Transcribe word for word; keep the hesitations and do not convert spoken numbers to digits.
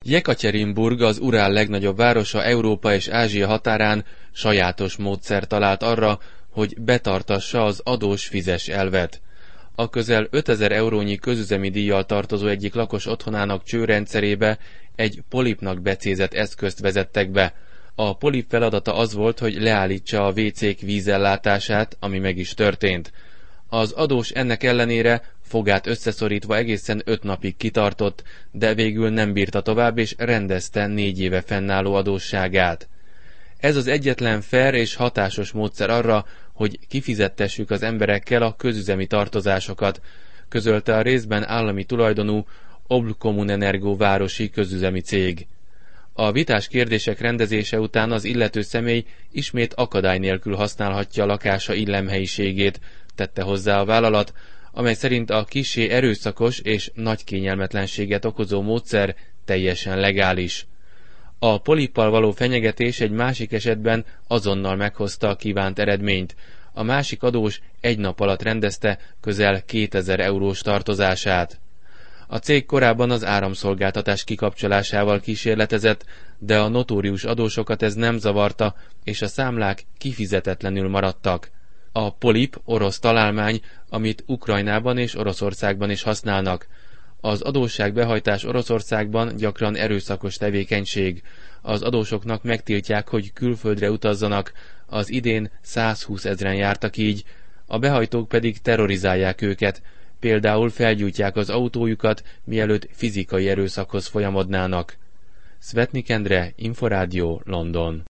Jekatyerinburg, az Urál legnagyobb városa, Európa és Ázsia határán sajátos módszer talált arra, hogy betartassa az adós fizess elvet. A közel ötezer eurónyi közüzemi díjjal tartozó egyik lakos otthonának csőrendszerébe egy polipnak becézett eszközt vezettek be. A polip feladata az volt, hogy leállítsa a vécék vízellátását, ami meg is történt. Az adós ennek ellenére fogát összeszorítva egészen öt napig kitartott, de végül nem bírta tovább, és rendezte négy éve fennálló adósságát. Ez az egyetlen fair és hatásos módszer arra, hogy kifizettessük az emberekkel a közüzemi tartozásokat, közölte a részben állami tulajdonú Oblkommunenergo városi közüzemi cég. A vitás kérdések rendezése után az illető személy ismét akadály nélkül használhatja lakása illemhelyiségét, tette hozzá a vállalat, amely szerint a kissé erőszakos és nagy kényelmetlenséget okozó módszer teljesen legális. A polippal való fenyegetés egy másik esetben azonnal meghozta a kívánt eredményt. A másik adós egy nap alatt rendezte közel kétezer eurós tartozását. A cég korábban az áramszolgáltatás kikapcsolásával kísérletezett, de a notórius adósokat ez nem zavarta, és a számlák kifizetetlenül maradtak. A polip orosz találmány, amit Ukrajnában és Oroszországban is használnak. Az adósságbehajtás Oroszországban gyakran erőszakos tevékenység. Az adósoknak megtiltják, hogy külföldre utazzanak, az idén százhúszezren jártak így, a behajtók pedig terrorizálják őket, például felgyújtják az autójukat, mielőtt fizikai erőszakhoz folyamodnának. Szvetnik Endre, Inforádió, London.